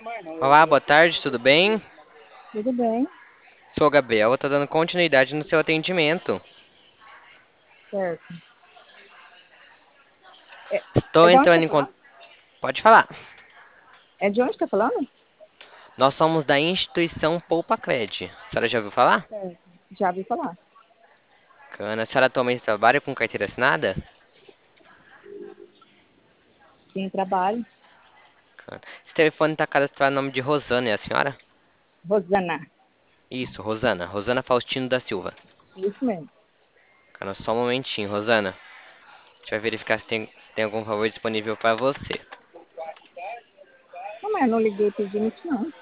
Olá, boa tarde, tudo bem? Tudo bem, Sou o Gabriel, tô dando continuidade no seu atendimento. certo. É, Estou é de onde entrando está em contato. falando? Pode falar. É de onde está falando? Nós somos da instituição Poupa Cred. A senhora já ouviu falar? Certo. Já ouvi falar. Bacana. A senhora atualmente trabalha com carteira assinada? Sim, trabalho. Bacana. Esse telefone está cadastrado no nome de Rosana, é a senhora? Rosana. Isso, Rosana. Rosana Faustino da Silva. Isso mesmo. Bacana, só um momentinho, Rosana. A gente vai verificar se tem algum favor disponível para você. Não, mas eu não liguei pedindo isso, não.